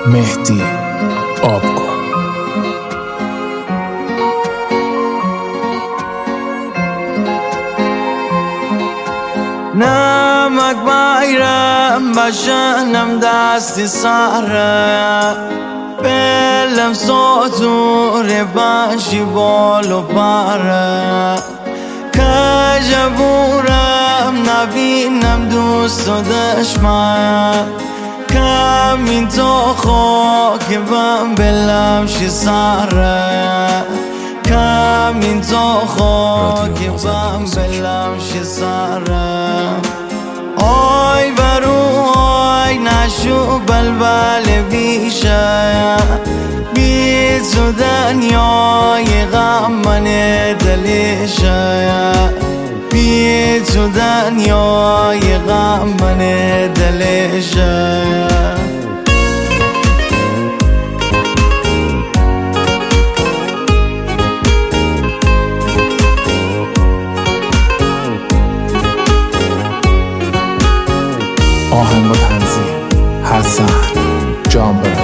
مهدی آبگو. نمک بايرم بشنم دستی سره بلم ساتور باشی بالو پره کجبورم نبینم دوست و دشمن کمین تو خاک بم بلم شی سره کمین تو خاک بم بلم شی سره آی برو آی نشو بلبل بیشه بی تو دنیای غم من دلشه بی تو دنیای غم من دلشه آهنگ و تنظیم حسن جانبران.